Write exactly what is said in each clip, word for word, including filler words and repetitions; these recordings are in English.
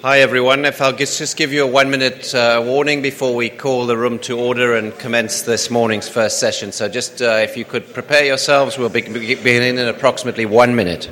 Hi everyone. If I'll just give you a one-minute uh, warning before we call the room to order and commence this morning's first session. So just uh, if you could prepare yourselves, we'll be beginning in approximately one minute.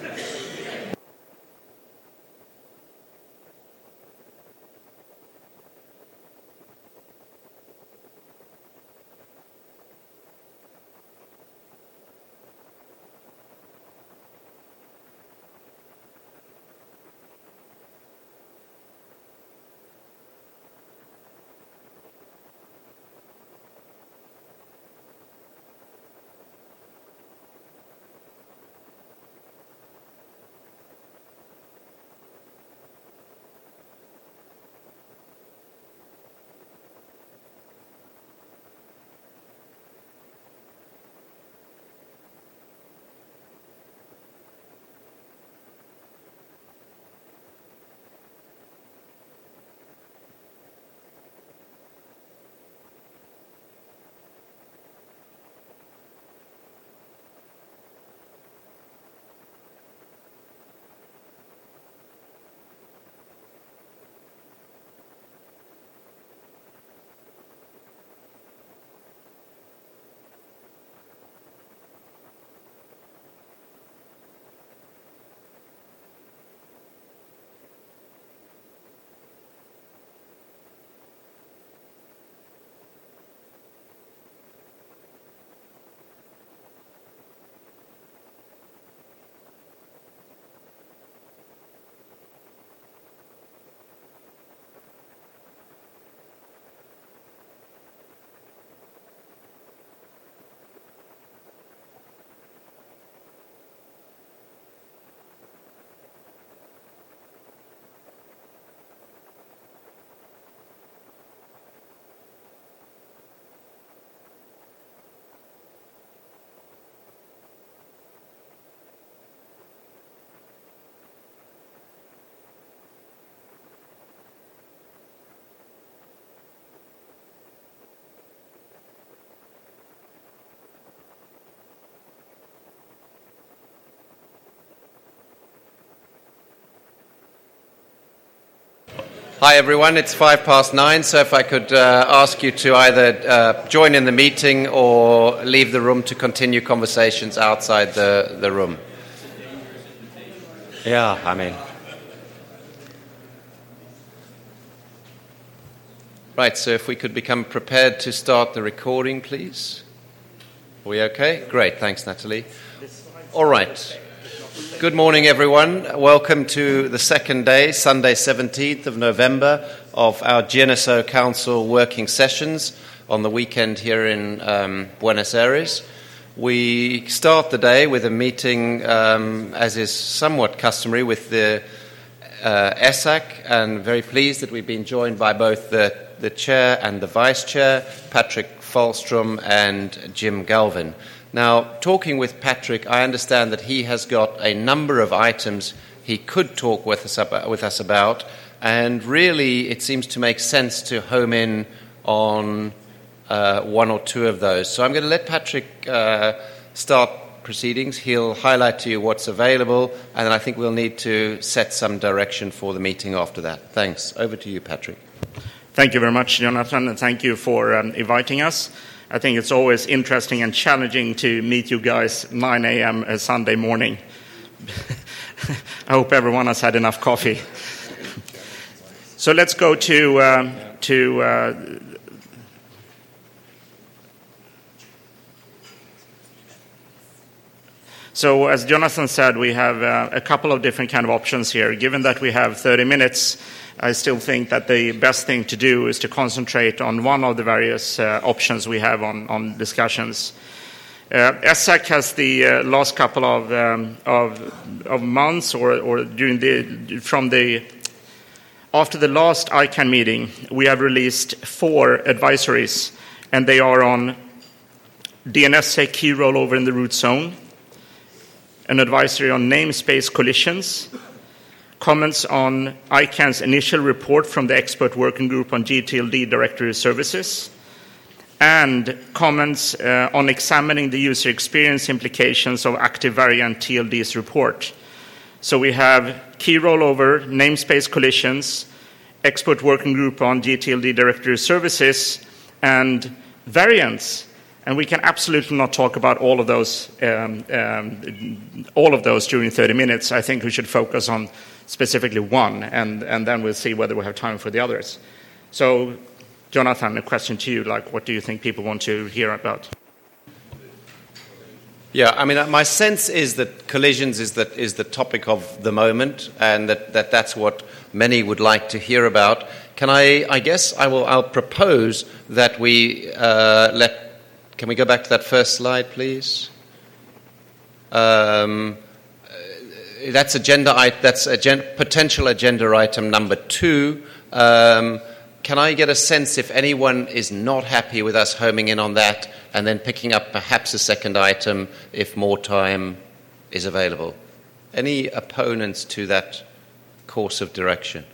Hi everyone, it's five past nine, so if I could uh, ask you to either uh, join in the meeting or leave the room to continue conversations outside the, the room. Yeah, I mean. Right, so if we could become prepared to start the recording, please. Are we okay? Great, thanks Natalie. All right. Good morning, everyone. Welcome to the second day, Sunday seventeenth of November, of our G N S O Council working sessions on the weekend here in um, Buenos Aires. We start the day with a meeting, um, as is somewhat customary, with the uh, E S A C, and very pleased that we've been joined by both the, the chair and the vice chair, Patrick Falstrom and Jim Galvin. Now, talking with Patrick, I understand that he has got a number of items he could talk with us about, with us about, and really it seems to make sense to home in on uh, one or two of those. So I'm going to let Patrick uh, start proceedings. He'll highlight to you what's available, and then I think we'll need to set some direction for the meeting after that. Thanks. Over to you, Patrick. Thank you very much, Jonathan, and thank you for um, inviting us. I think it's always interesting and challenging to meet you guys nine a.m. a Sunday morning. I hope everyone has had enough coffee. So let's go to uh, to. Uh, so as Jonathan said, we have uh, a couple of different kind of options here. Given that we have thirty minutes. I still think that the best thing to do is to concentrate on one of the various uh, options we have on, on discussions. Uh, E S A C has the uh, last couple of, um, of of months, or, or during the from the after the last I CANN meeting, we have released four advisories, and they are on D N S S E C key rollover in the root zone, an advisory on namespace collisions, comments on I CANN's initial report from the expert working group on G T L D directory services, and comments uh, on examining the user experience implications of active variant T L D's report. So we have key rollover, namespace collisions, expert working group on G T L D directory services, and variants. And we can absolutely not talk about all of those, um, um, all of those during thirty minutes. I think we should focus on specifically one, and, and then we'll see whether we have time for the others. So, Jonathan, a question to you, like, what do you think people want to hear about? Yeah, I mean, my sense is that collisions is the, is the topic of the moment, and that, that that's what many would like to hear about. Can I, I guess I will, I'll propose that we uh, let, can we go back to that first slide, please? Um, that's agenda, that's agenda, potential agenda item number two. Um, can I get a sense if anyone is not happy with us homing in on that and then picking up perhaps a second item if more time is available? Any opponents to that course of direction?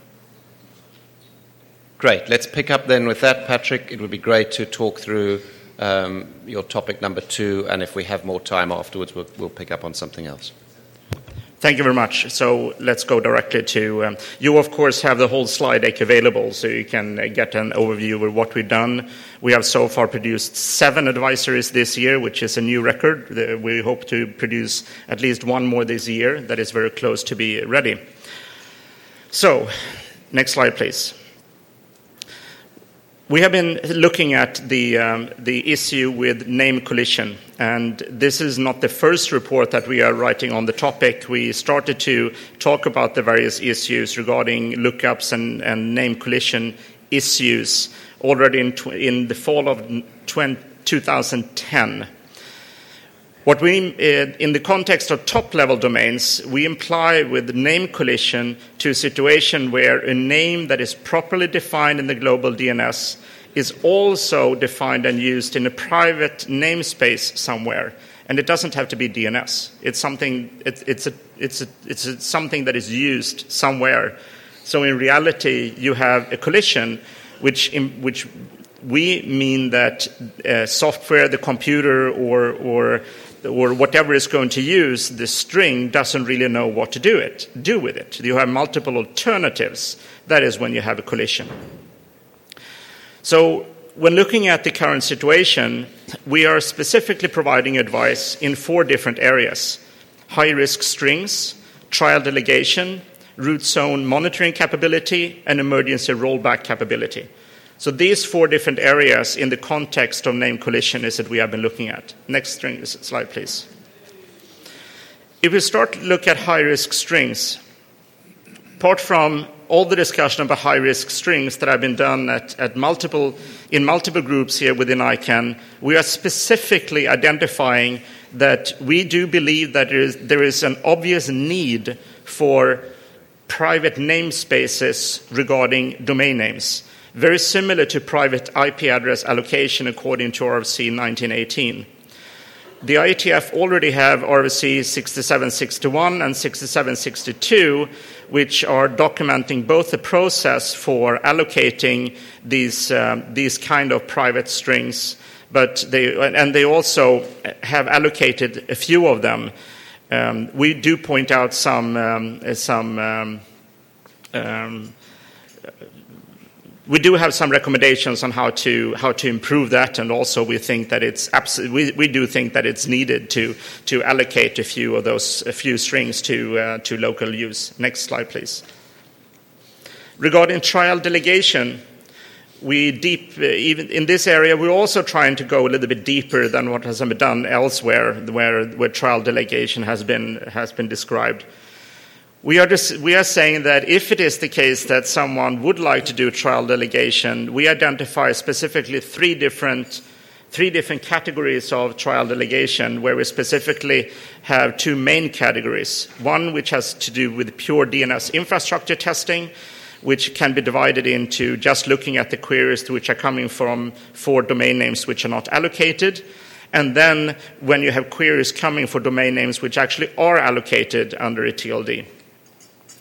Great. Let's pick up then with that, Patrick. It would be great to talk through um, your topic number two, and if we have more time afterwards, we'll, we'll pick up on something else. Thank you very much. So let's go directly to, um, you of course have the whole slide deck available so you can uh, get an overview of what we've done. We have so far produced seven advisories this year, which is a new record. Uh, we hope to produce at least one more this year that is very close to be ready. So, next slide please. We have been looking at the, um, the issue with name collision, and this is not the first report that we are writing on the topic. We started to talk about the various issues regarding lookups and, and name collision issues already in, tw- in the fall of twenty ten. What we, uh, in the context of top-level domains, we imply with name collision to a situation where a name that is properly defined in the global D N S is also defined and used in a private namespace somewhere, and it doesn't have to be D N S. It's something. It, it's a, it's a, it's a, something that is used somewhere. So in reality, you have a collision, which in, which we mean that uh, software, the computer, or or or whatever is going to use the string doesn't really know what to do it do with it. You have multiple alternatives. That is when you have a collision. So when looking at the current situation, we are specifically providing advice in four different areas: high-risk strings, trial delegation, root zone monitoring capability, and emergency rollback capability. So these four different areas in the context of name collision is that we have been looking at. Next string, slide, please. If we start to look at high-risk strings, apart from all the discussion about high-risk strings that have been done at, at multiple, in multiple groups here within I CANN, we are specifically identifying that we do believe that there is, there is an obvious need for private namespaces regarding domain names, very similar to private I P address allocation according to R F C nineteen eighteen. The I E T F already have R F C sixty-seven sixty-one and sixty-seven sixty-two, which are documenting both the process for allocating these um, these kind of private strings, but they and they also have allocated a few of them. Um, we do point out some um, some. Um, um, We do have some recommendations on how to how to improve that, and also we think that it's abs- we, we do think that it's needed to to allocate a few of those a few strings to uh, to local use. Next slide, please. Regarding trial delegation, we deep uh, even in this area we're also trying to go a little bit deeper than what has been done elsewhere, where where trial delegation has been has been described. We are, just, we are saying that if it is the case that someone would like to do trial delegation, we identify specifically three different, three different categories of trial delegation, where we specifically have two main categories. One which has to do with pure D N S infrastructure testing, which can be divided into just looking at the queries which are coming from four domain names which are not allocated. And then when you have queries coming for domain names which actually are allocated under a T L D.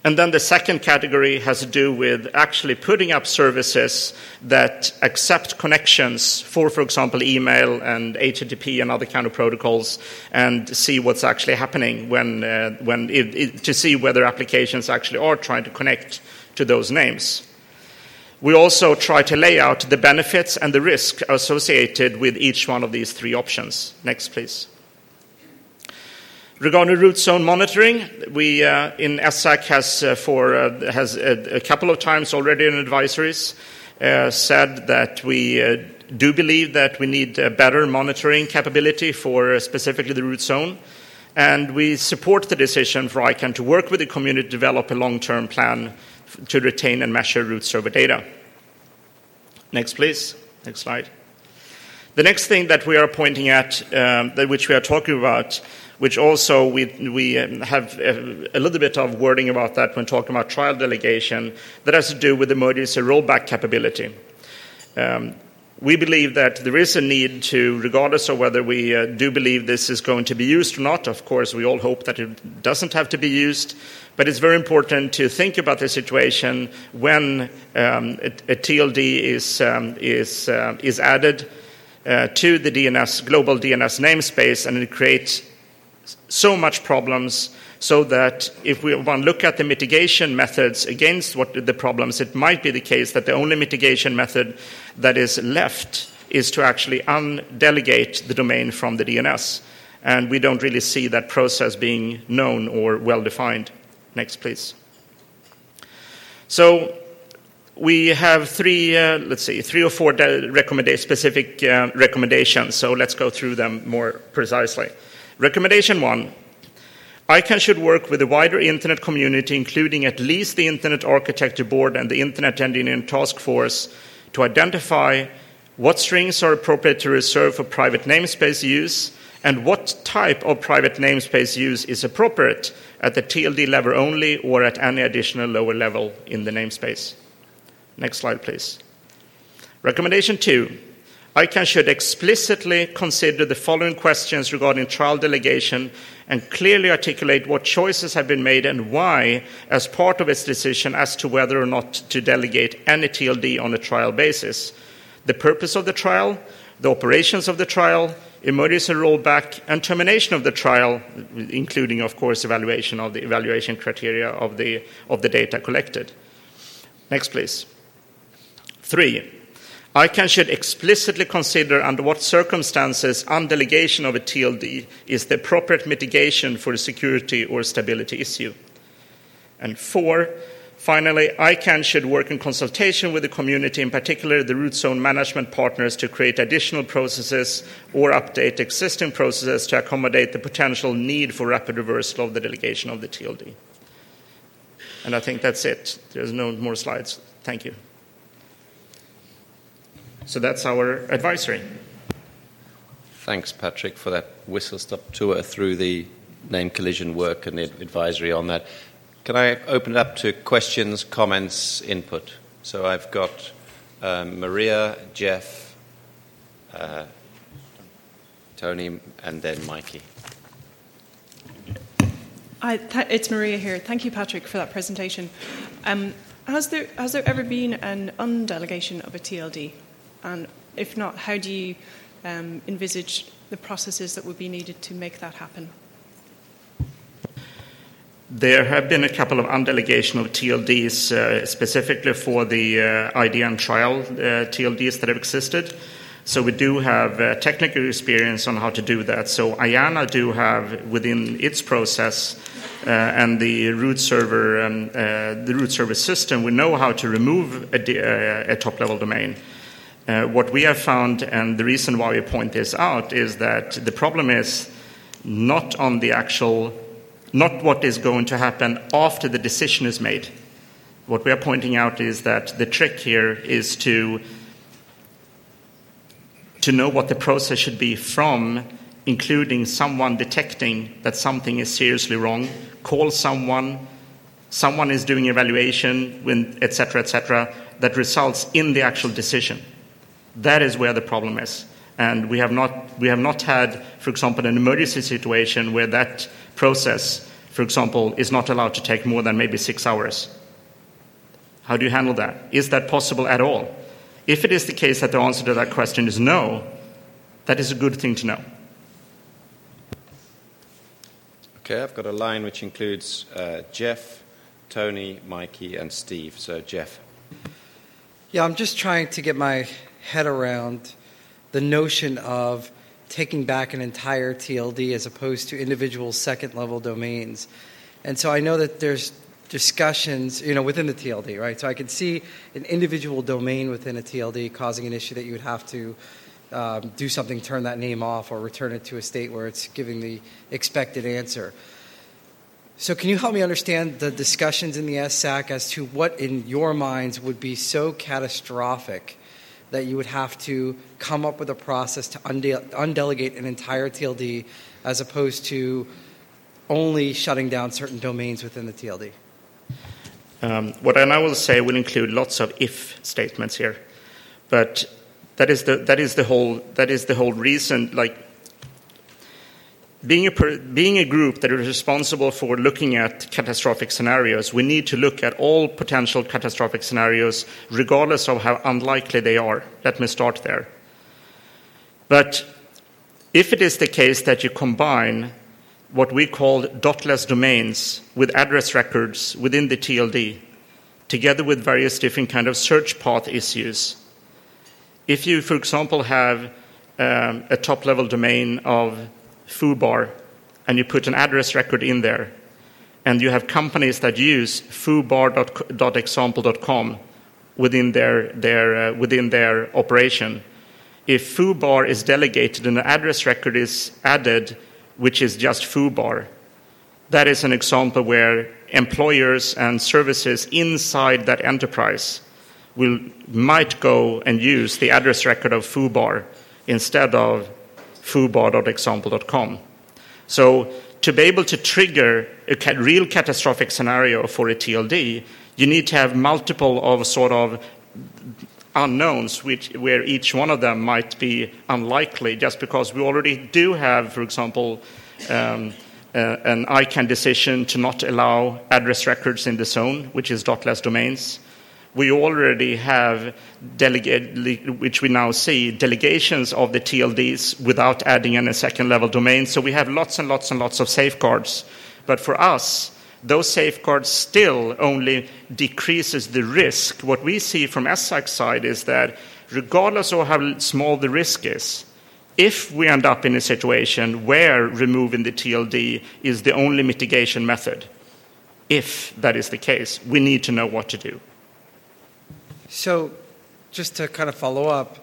And then the second category has to do with actually putting up services that accept connections for, for example, email and H T T P and other kind of protocols, and see what's actually happening when, uh, when it, it, to see whether applications actually are trying to connect to those names. We also try to lay out the benefits and the risk associated with each one of these three options. Next, please. Regarding root zone monitoring, we uh, in S A C has uh, for uh, has a, a couple of times already in advisories uh, said that we uh, do believe that we need a better monitoring capability for uh, specifically the root zone, and we support the decision for I CANN to work with the community to develop a long-term plan to retain and measure root server data. Next, please. Next slide. The next thing that we are pointing at, um, that which we are talking about, which also we, we have a, a little bit of wording about that when talking about trial delegation, that has to do with emergency rollback capability. Um, we believe that there is a need to, regardless of whether we uh, do believe this is going to be used or not, of course we all hope that it doesn't have to be used, but it's very important to think about the situation when um, a, a T L D is, um, is, uh, is added uh, to the D N S, global D N S namespace, and it creates so much problems, so that if we want to look at the mitigation methods against what the problems, it might be the case that the only mitigation method that is left is to actually undelegate the domain from the D N S. And we don't really see that process being known or well-defined. Next, please. So we have three, uh, let's see, three or four recommenda- specific uh, recommendations, so let's go through them more precisely. Recommendation one, I CANN should work with the wider Internet community, including at least the Internet Architecture Board and the Internet Engineering Task Force, to identify what strings are appropriate to reserve for private namespace use and what type of private namespace use is appropriate at the T L D level only or at any additional lower level in the namespace. Next slide, please. Recommendation two, I CANN should explicitly consider the following questions regarding trial delegation and clearly articulate what choices have been made and why as part of its decision as to whether or not to delegate any T L D on a trial basis. The purpose of the trial, the operations of the trial, emergency rollback, and termination of the trial, including, of course, evaluation of the evaluation criteria of the, of the data collected. Next, please. Three, I CANN should explicitly consider under what circumstances undelegation of a T L D is the appropriate mitigation for a security or stability issue. And four, finally, I CANN should work in consultation with the community, in particular the root zone management partners, to create additional processes or update existing processes to accommodate the potential need for rapid reversal of the delegation of the T L D. And I think that's it. There's no more slides. Thank you. So that's our advisory. Thanks, Patrick, for that whistle-stop tour through the name collision work and the advisory on that. Can I open it up to questions, comments, input? So I've got um, Maria, Jeff, uh, Tony, and then Mikey. Hi, th- it's Maria here. Thank you, Patrick, for that presentation. Um, has there has there ever been an undelegation of a T L D? And if not, how do you um, envisage the processes that would be needed to make that happen? There have been a couple of undelegation of T L Ds, uh, specifically for the uh, I D N trial uh, T L Ds that have existed. So we do have uh, technical experience on how to do that. So IANA do have within its process uh, and the root server, um, uh, the root server system, we know how to remove a, a top-level domain. Uh, what we have found, and the reason why we point this out, is that the problem is not on the actual, not what is going to happen after the decision is made. What we are pointing out is that the trick here is to, to know what the process should be from, including someone detecting that something is seriously wrong, call someone, someone is doing evaluation, when, et cetera, et cetera, that results in the actual decision. That is where the problem is. And we have not we have not had, for example, an emergency situation where that process for example, is not allowed to take more than maybe six hours. How do you handle that? Is that possible at all? If it is the case that the answer to that question is no, that is a good thing to know. Okay, I've got a line which includes uh, Jeff, Tony, Mikey, and Steve. So, Jeff. Yeah, I'm just trying to get my head around the notion of taking back an entire T L D as opposed to individual second-level domains. And so I know that there's discussions, you know, within the T L D, right? So I can see an individual domain within a T L D causing an issue that you would have to um, do something, turn that name off, or return it to a state where it's giving the expected answer. So can you help me understand the discussions in the S A C as to what in your minds would be so catastrophic that you would have to come up with a process to unde- undelegate an entire T L D as opposed to only shutting down certain domains within the T L D? Um, what I now will say will include lots of if statements here, but that is the that is the whole that is the whole reason. Like being a per, being a group that is responsible for looking at catastrophic scenarios, we need to look at all potential catastrophic scenarios, regardless of how unlikely they are. Let me start there. But if it is the case that you combine what we call dotless domains with address records within the T L D, together with various different kind of search path issues. If you, for example, have um, a top-level domain of foobar, and you put an address record in there, and you have companies that use foobar dot example dot com within their, their, uh, within their operation, if foobar is delegated and the address record is added, which is just foobar, that is an example where employers and services inside that enterprise will might go and use the address record of foobar instead of foobar dot example dot com. So to be able to trigger a ca- real catastrophic scenario for a T L D, you need to have multiple of sort of unknowns, which, where each one of them might be unlikely, just because we already do have, for example, um, uh, an I C A N decision to not allow address records in the zone, which is dotless domains. We already have, delegate, which we now see, delegations of the T L Ds without adding in a second-level domain. So we have lots and lots and lots of safeguards. But for us, those safeguards still only decreases the risk. What we see from S A C's side is that regardless of how small the risk is, if we end up in a situation where removing the T L D is the only mitigation method, if that is the case, we need to know what to do. So just to kind of follow up,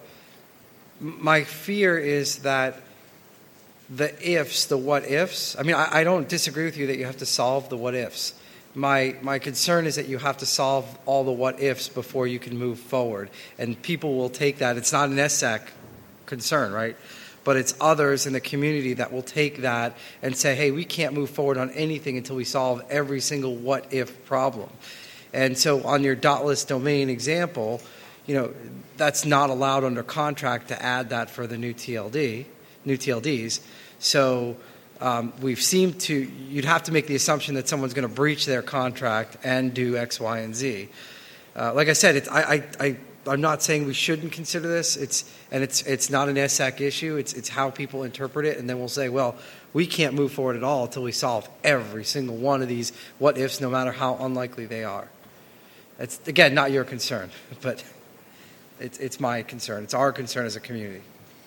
my fear is that the ifs, the what ifs, I mean, I, I don't disagree with you that you have to solve the what ifs. My my concern is that you have to solve all the what ifs before you can move forward. And people will take that. It's not an S A C concern, right? But it's others in the community that will take that and say, hey, we can't move forward on anything until we solve every single what if problem. And so on your dotless domain example, you know, that's not allowed under contract to add that for the new T L D, new T L Ds. So um, we've seemed to, you'd have to make the assumption that someone's going to breach their contract and do X, Y, and Z. Uh, like I said, it's, I, I, I, I'm not saying we shouldn't consider this. It's and it's it's not an S A C issue. It's it's how people interpret it, and then we'll say, well, we can't move forward at all until we solve every single one of these what ifs, no matter how unlikely they are. It's, again, not your concern, but it's, it's my concern. It's our concern as a community.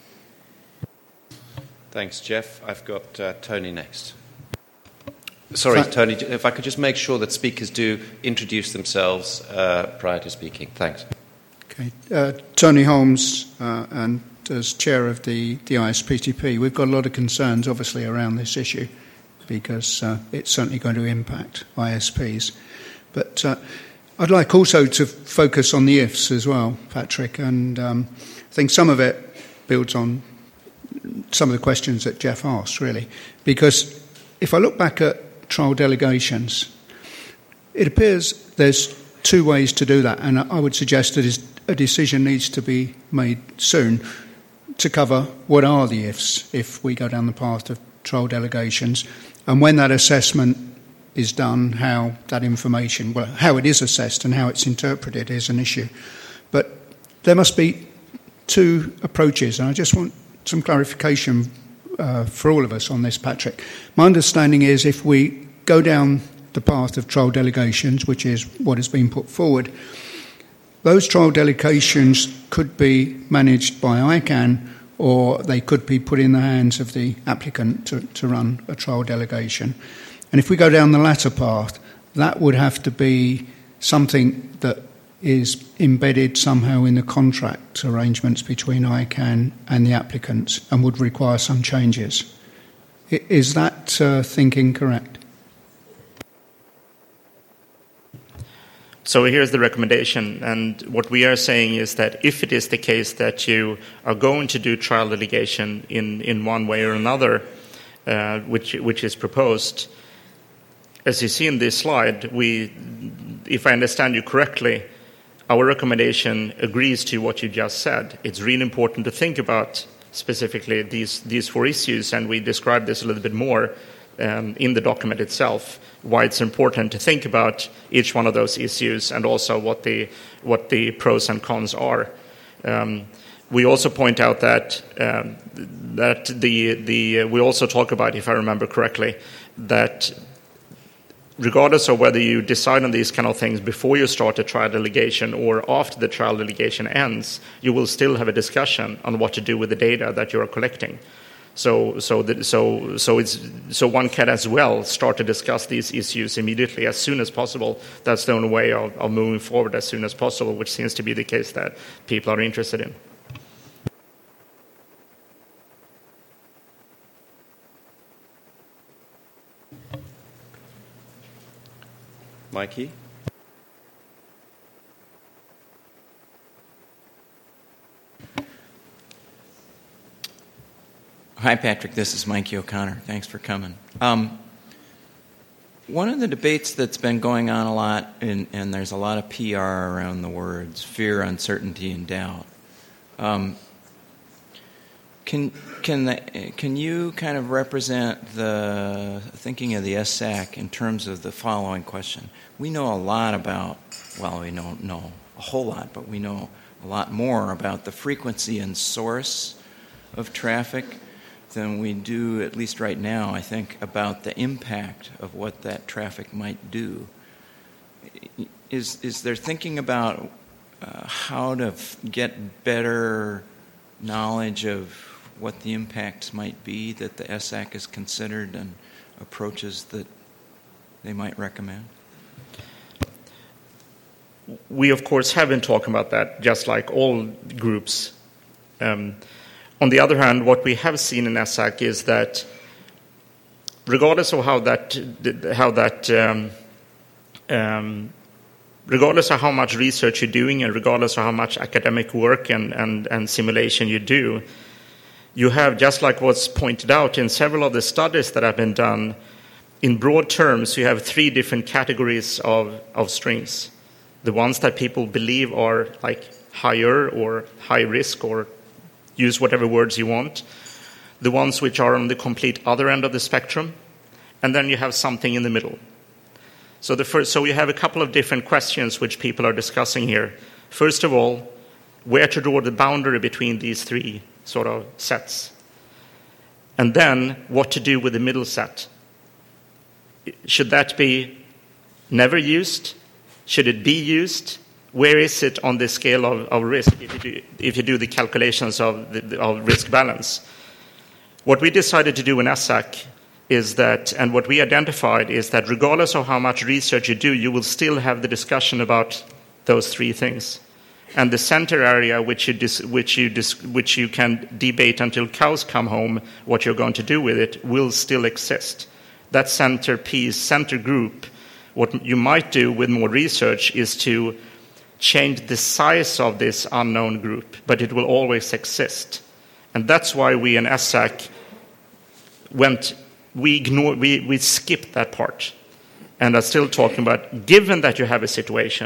Thanks, Jeff. I've got uh, Tony next. Sorry, Tony, if I could just make sure that speakers do introduce themselves uh, prior to speaking. Thanks. Okay. Uh, Tony Holmes, uh, and as chair of the, the I S P T P, we've got a lot of concerns, obviously, around this issue because uh, it's certainly going to impact I S Ps. But uh, I'd like also to focus on the ifs as well, Patrick, and um, I think some of it builds on some of the questions that Jeff asked, really, because if I look back at trial delegations, it appears there's two ways to do that, and I would suggest that a decision needs to be made soon to cover what are the ifs if we go down the path of trial delegations, and when that assessment is done, how that information, well, how it is assessed and how it's interpreted is an issue. But there must be two approaches, and I just want some clarification uh, for all of us on this, Patrick. My understanding is if we go down the path of trial delegations, which is what has been put forward, those trial delegations could be managed by I CANN, or they could be put in the hands of the applicant to, to run a trial delegation. And if we go down the latter path, that would have to be something that is embedded somehow in the contract arrangements between I CANN and the applicants and would require some changes. Is that uh, thinking correct? So here's the recommendation, and what we are saying is that if it is the case that you are going to do trial delegation in, in one way or another, uh, which which is proposed, as you see in this slide, we, if I understand you correctly, our recommendation agrees to what you just said. It's really important to think about specifically these these four issues, and we describe this a little bit more um, in the document itself, why it's important to think about each one of those issues and also what the what the pros and cons are. Um, we also point out that um, that the the uh, we also talk about, if I remember correctly, that regardless of whether you decide on these kind of things before you start a trial delegation or after the trial delegation ends, you will still have a discussion on what to do with the data that you are collecting. So, so, that, so, so, it's, so one can as well start to discuss these issues immediately as soon as possible. That's the only way of, of moving forward as soon as possible, which seems to be the case that people are interested in. Mikey? Hi, Patrick. This is Mikey O'Connor. Thanks for coming. Um, one of the debates that's been going on a lot, and, and there's a lot of P R around the words fear, uncertainty, and doubt. Um, can can the, can you kind of represent the thinking of the S A C in terms of the following question? We know a lot about, well, we don't know a whole lot, but we know a lot more about the frequency and source of traffic than we do, at least right now, I think, about the impact of what that traffic might do. Is is there thinking about uh, how to f- get better knowledge of what the impacts might be that the S A C has considered and approaches that they might recommend? We, of course, have been talking about that, just like all groups. Um, On the other hand, what we have seen in S A C is that, regardless of how that, how that, um, um, regardless of how much research you're doing, and regardless of how much academic work and, and, and simulation you do, you have, just like what's pointed out in several of the studies that have been done, in broad terms, you have three different categories of, of strings. The ones that people believe are like higher or high risk, or use whatever words you want, the ones which are on the complete other end of the spectrum, and then you have something in the middle. So the first, so you have a couple of different questions which people are discussing here. First of all, where to draw the boundary between these three sort of sets. And then what to do with the middle set. Should that be never used? Should it be used? Where is it on the scale of, of risk if you, do, if you do the calculations of, the, of risk balance? What we decided to do in S A C is that, and what we identified is that regardless of how much research you do, you will still have the discussion about those three things. And the center area which you, dis, which you, dis, which you can debate until cows come home what you're going to do with it will still exist. That center piece, center group, what you might do with more research is to change the size of this unknown group, but it will always exist. And that's why we in S A C went, we ignored, we, we skipped that part. And are still talking about, given that you have a situation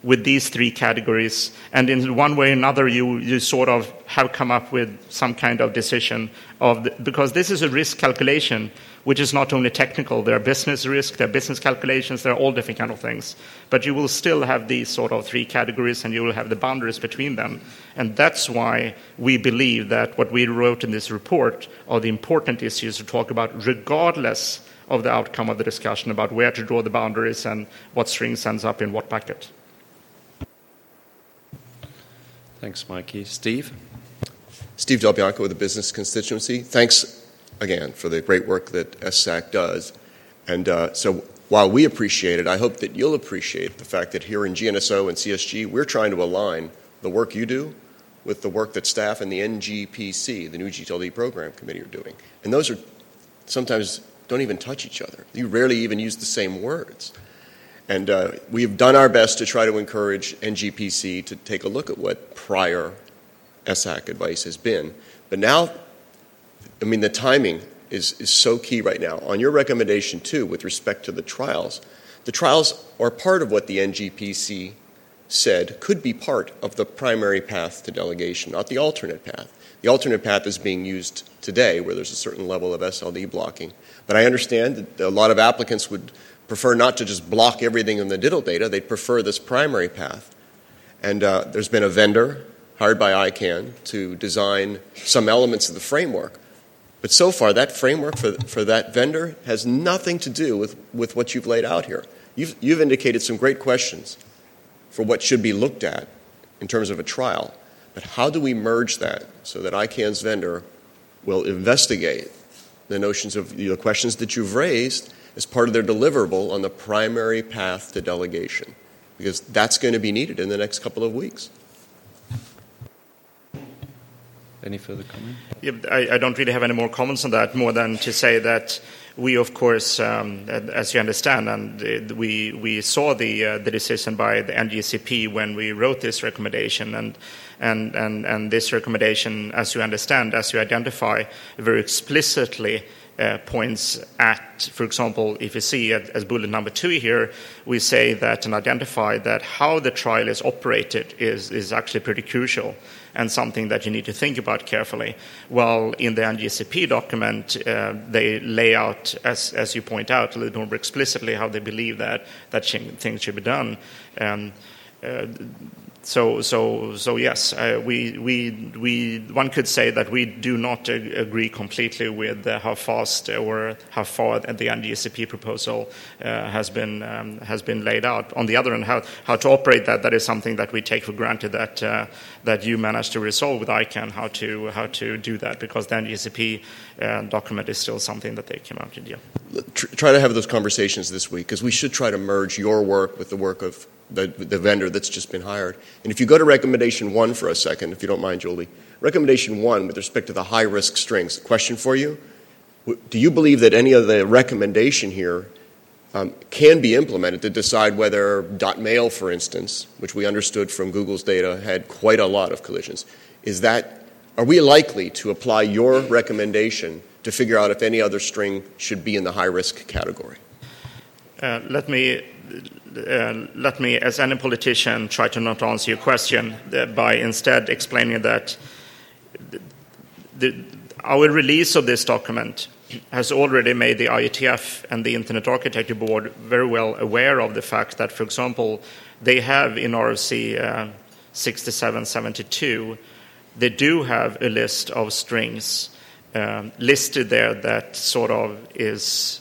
with these three categories, and in one way or another you, you sort of have come up with some kind of decision of the, because this is a risk calculation which is not only technical. There are business risk, there are business calculations, there are all different kind of things. But you will still have these sort of three categories, and you will have the boundaries between them. And that's why we believe that what we wrote in this report are the important issues to talk about, regardless of the outcome of the discussion about where to draw the boundaries and what strings ends up in what bucket. Thanks, Mikey. Steve? Steve Del Bianco with the Business Constituency. Thanks again for the great work that S A C does. And uh, so while we appreciate it, I hope that you'll appreciate the fact that here in G N S O and C S G, we're trying to align the work you do with the work that staff in the N G P C, the New G T L D Program Committee, are doing. And those are sometimes don't even touch each other. You rarely even use the same words. And uh, we've done our best to try to encourage N G P C to take a look at what prior S A C advice has been. But now, I mean, the timing is, is so key right now. On your recommendation, too, with respect to the trials, the trials are part of what the N G P C said could be part of the primary path to delegation, not the alternate path. The alternate path is being used today, where there's a certain level of S L D blocking. But I understand that a lot of applicants would prefer not to just block everything in the diddle data. They'd prefer this primary path. And uh, there's been a vendor hired by I CANN to design some elements of the framework. But so far, that framework for, for that vendor has nothing to do with, with what you've laid out here. You've, you've indicated some great questions for what should be looked at in terms of a trial. But how do we merge that so that I CANN's vendor will investigate the notions of the questions that you've raised as part of their deliverable on the primary path to delegation? Because that's going to be needed in the next couple of weeks. Any further comment? Yeah, I, I don't really have any more comments on that, more than to say that we, of course, um, as you understand, and uh, we we saw the uh, the decision by the N G C P when we wrote this recommendation, and and and and this recommendation, as you understand, as you identify, very explicitly uh, points at, for example, if you see at, as bullet number two here, we say that and identify that how the trial is operated is is actually pretty crucial and something that you need to think about carefully. Well, in the N G C P document, uh, they lay out, as as you point out, a little more explicitly how they believe that that things should be done. Um, uh, so, so, so yes, uh, we we we one could say that we do not ag- agree completely with uh, how fast or how far the N G C P proposal uh, has been um, has been laid out. On the other hand, how how to operate that, that is something that we take for granted that uh, that you managed to resolve with I CANN how to how to do that, because the N G C P uh, document is still something that they came out with. Yeah. Try to have those conversations this week, because we should try to merge your work with the work of the, the vendor that's just been hired. And if you go to recommendation one for a second, if you don't mind, Julie, recommendation one with respect to the high-risk strings, question for you, do you believe that any of the recommendation here um, can be implemented to decide whether .mail, for instance, which we understood from Google's data had quite a lot of collisions, is that, are we likely to apply your recommendation to figure out if any other string should be in the high-risk category? Uh, let me, uh, let me, as any politician, try to not answer your question uh, by instead explaining that the, the, our release of this document has already made the I E T F and the Internet Architecture Board very well aware of the fact that, for example, they have in R F C uh, sixty-seven seventy-two, they do have a list of strings um, listed there that sort of is,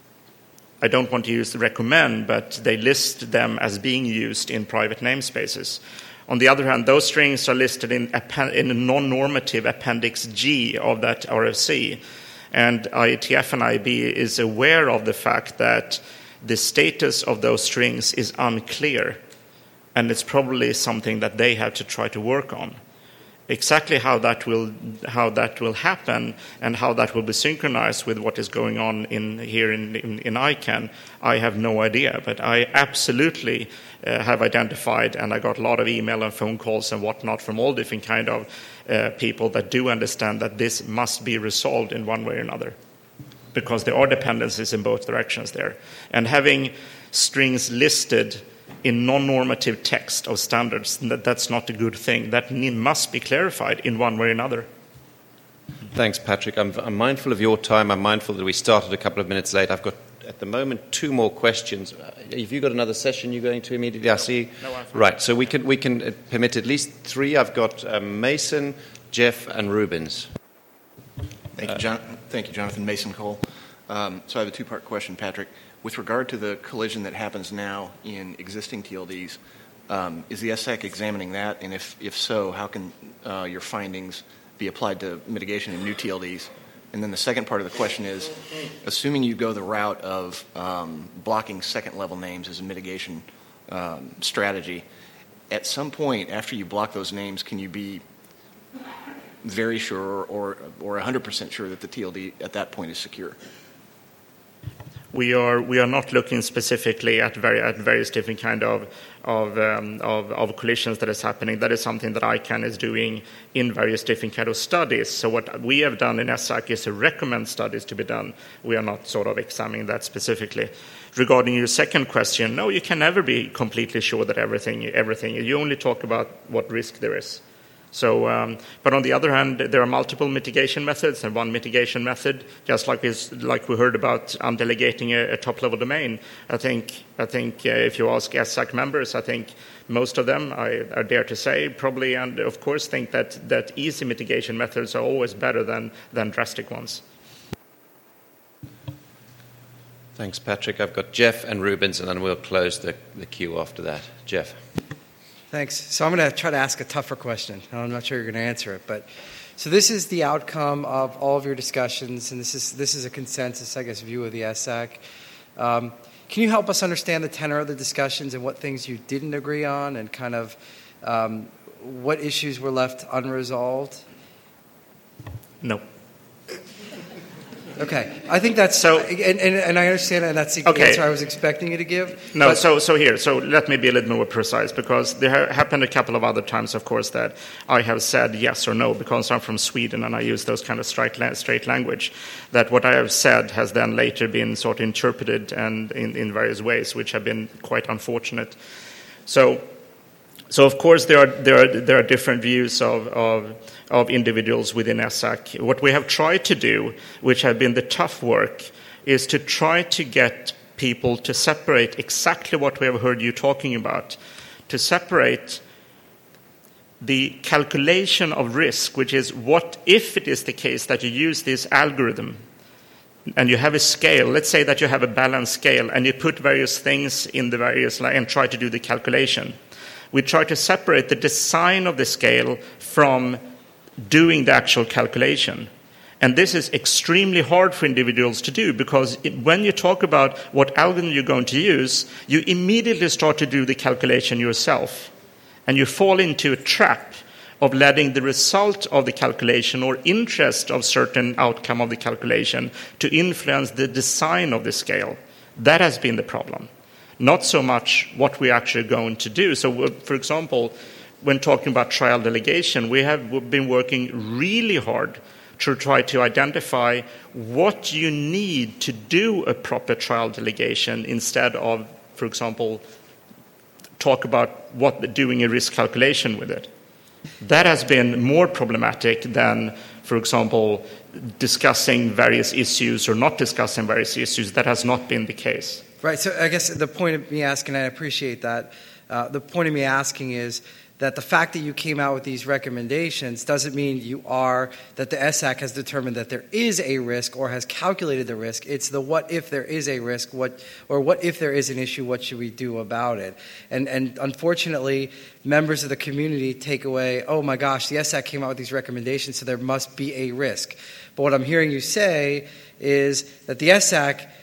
I don't want to use the recommend, but they list them as being used in private namespaces. On the other hand, those strings are listed in, in a non-normative Appendix G of that R F C. And I E T F and I B is aware of the fact that the status of those strings is unclear, and it's probably something that they have to try to work on. Exactly how that will how that will happen and how that will be synchronized with what is going on in here in, in, in I CANN, I have no idea. But I absolutely uh, have identified, and I got a lot of email and phone calls and whatnot from all different kind of uh, people that do understand that this must be resolved in one way or another, because there are dependencies in both directions there. And having strings listed in non-normative text of standards, that that's not a good thing. That must be clarified in one way or another. Thanks, Patrick. I'm, I'm mindful of your time. I'm mindful that we started a couple of minutes late. I've got, at the moment, two more questions. Uh, have you got another session you're going to immediately? I see. No, I'm fine. Right, so we can, we can permit at least three. I've got um, Mason, Jeff, and Rubens. Thank you, John. Thank you, Jonathan. Mason Cole. Um, so I have a two-part question, Patrick. With regard to the collision that happens now in existing T L Ds, um, is the S A C examining that? And if, if so, how can uh, your findings be applied to mitigation in new T L Ds? And then the second part of the question is, assuming you go the route of um, blocking second-level names as a mitigation um, strategy, at some point after you block those names, can you be very sure or or one hundred percent sure that the T L D at that point is secure? We are we are not looking specifically at very at various different kind of of, um, of of collisions that is happening. That is something that ICANN is doing in various different kind of studies. So what we have done in S A C is to recommend studies to be done. We are not sort of examining that specifically. Regarding your second question, no, you can never be completely sure that everything everything. You only talk about what risk there is. So, um, but on the other hand, there are multiple mitigation methods, and one mitigation method, just like is like we heard about undelegating a, a top-level domain. I think, I think uh, if you ask S A C members, I think most of them, I, I dare to say, probably, and of course, think that that easy mitigation methods are always better than than drastic ones. Thanks, Patrick. I've got Jeff and Rubens, and then we'll close the, the queue after that. Jeff. Thanks. So I'm going to try to ask a tougher question. I'm not sure you're going to answer it, but so this is the outcome of all of your discussions, and this is this is a consensus, I guess, view of the S A C. Um, can you help us understand the tenor of the discussions and what things you didn't agree on, and kind of um, what issues were left unresolved? No. Okay, I think that's so, and, and, and I understand, and that's the okay. answer I was expecting you to give. No, but, so so here, so let me be a little more precise, because there ha- happened a couple of other times, of course, that I have said yes or no, because I'm from Sweden and I use those kind of straight, la- straight language, that what I have said has then later been sort of interpreted and in, in various ways, which have been quite unfortunate. So, so of course, there are there are there are different views of of. of individuals within S A C. What we have tried to do, which have been the tough work, is to try to get people to separate exactly what we have heard you talking about, to separate the calculation of risk, which is what if it is the case that you use this algorithm and you have a scale, let's say that you have a balanced scale and you put various things in the various and try to do the calculation. We try to separate the design of the scale from doing the actual calculation. And this is extremely hard for individuals to do, because it, when you talk about what algorithm you're going to use, you immediately start to do the calculation yourself. And you fall into a trap of letting the result of the calculation or interest of certain outcome of the calculation to influence the design of the scale. That has been the problem. Not so much what we're actually going to do. So, for example, when talking about trial delegation, we have been working really hard to try to identify what you need to do a proper trial delegation instead of, for example, talk about what doing a risk calculation with it. That has been more problematic than, for example, discussing various issues or not discussing various issues. That has not been the case. Right. So I guess the point of me asking, and I appreciate that, uh, the point of me asking is that the fact that you came out with these recommendations doesn't mean you are, that the S A C has determined that there is a risk or has calculated the risk. It's the what if there is a risk, what or what if there is an issue, what should we do about it? And and unfortunately, members of the community take away, oh my gosh, the S A C came out with these recommendations, so there must be a risk. But what I'm hearing you say is that the S A C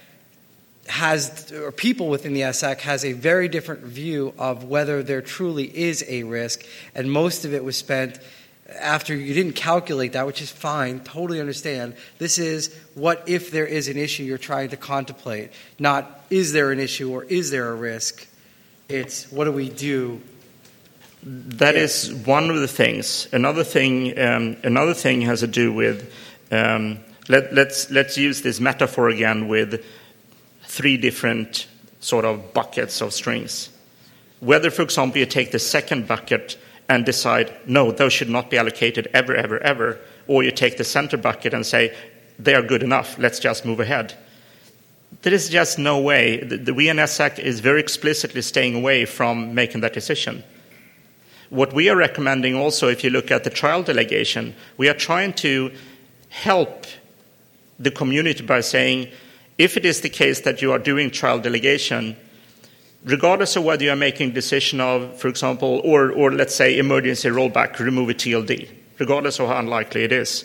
has, or people within the S A C has a very different view of whether there truly is a risk, and most of it was spent after you didn't calculate that, which is fine, totally understand. This is what if there is an issue you're trying to contemplate, not is there an issue or is there a risk. It's what do we do? That yeah. is one of the things. Another thing, um, another thing has to do with um, let, let's let's use this metaphor again with three different sort of buckets of strings. Whether, for example, you take the second bucket and decide, no, those should not be allocated ever, ever, ever, or you take the center bucket and say, they are good enough, let's just move ahead. There is just no way. The, the we in E S A C is very explicitly staying away from making that decision. What we are recommending also, if you look at the trial delegation, we are trying to help the community by saying, if it is the case that you are doing trial delegation, regardless of whether you are making a decision of, for example, or, or let's say emergency rollback, remove a T L D, regardless of how unlikely it is.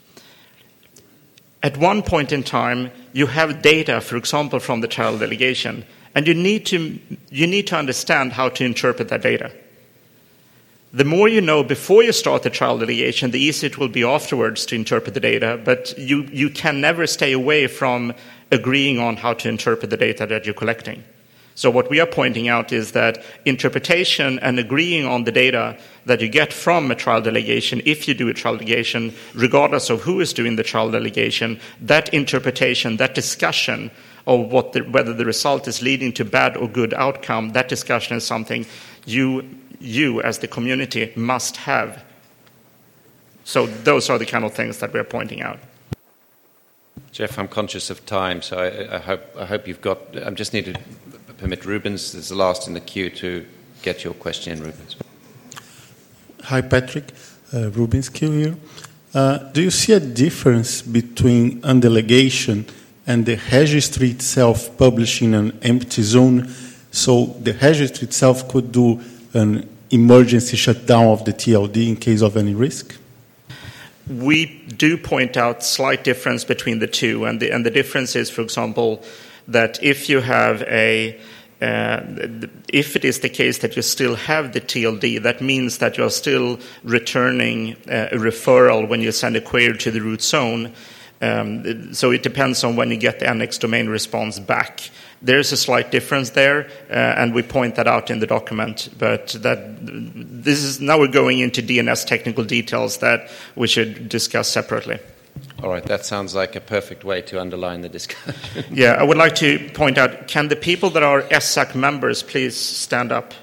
At one point in time, you have data, for example, from the trial delegation, and you need to, you need to understand how to interpret that data. The more you know before you start the trial delegation, the easier it will be afterwards to interpret the data, but you, you can never stay away from agreeing on how to interpret the data that you're collecting. So what we are pointing out is that interpretation and agreeing on the data that you get from a trial delegation, if you do a trial delegation, regardless of who is doing the trial delegation, that interpretation, that discussion of what the, whether the result is leading to bad or good outcome, that discussion is something you, you as the community must have. So those are the kind of things that we are pointing out. Jeff, I'm conscious of time, so I, I hope I hope you've got. I just need to permit Rubens, as the last in the queue, to get your question in, Rubens. Hi, Patrick. Uh, Rubens Q here. Uh, do you see a difference between undelegation and the registry itself publishing an empty zone? So the registry itself could do an emergency shutdown of the T L D in case of any risk? We do point out slight difference between the two, and the, and the difference is, for example, that if you have a, uh, if it is the case that you still have the T L D, that means that you are still returning uh, a referral when you send a query to the root zone. Um, so it depends on when you get the annex domain response back. There is a slight difference there, uh, and we point that out in the document. But that this is now we're going into D N S technical details that we should discuss separately. All right, that sounds like a perfect way to underline the discussion. Yeah, I would like to point out, can the people that are E S A C members please stand up?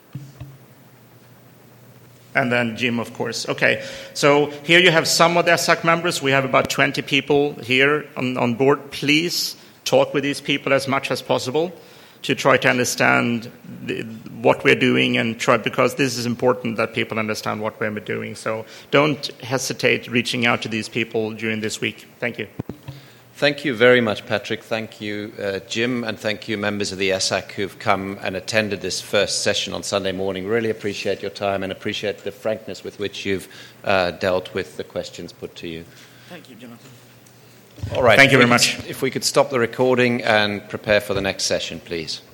And then Jim, of course. Okay, so here you have some of the E S A C members. We have about twenty people here on, on board. Please talk with these people as much as possible to try to understand the, what we're doing, and try, because this is important that people understand what we're doing. So don't hesitate reaching out to these people during this week. Thank you. Thank you very much, Patrick. Thank you, uh, Jim, and thank you, members of the E S A C who've come and attended this first session on Sunday morning. Really appreciate your time and appreciate the frankness with which you've uh, dealt with the questions put to you. Thank you, Jonathan. All right. Thank you very If we much. could- If we could stop the recording and prepare for the next session, please.